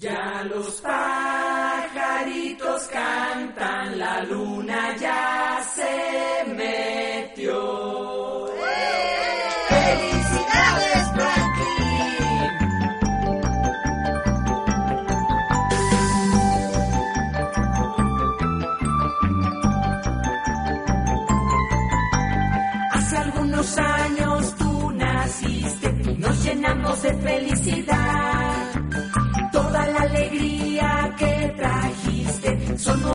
Ya los pajaritos cantan, la luna ya se metió. ¡Felicidades, Franklin! Hace algunos años tú naciste y nos llenamos de felicidad. Toda la alegría que trajiste son